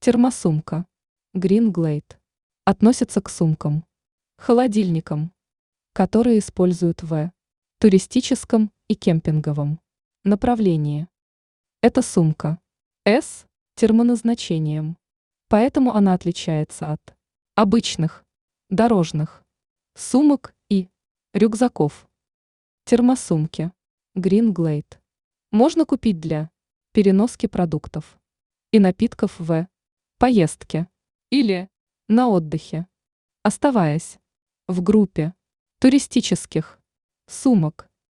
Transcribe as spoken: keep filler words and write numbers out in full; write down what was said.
Термосумка Green Glade относится к сумкам, холодильникам, которые используют в туристическом и кемпинговом направлении. Это сумка с термоназначением, поэтому она отличается от обычных дорожных сумок и рюкзаков. Термосумки Green Glade можно купить для переноски продуктов и напитков в поездке или на отдыхе, оставаясь в группе туристических сумок.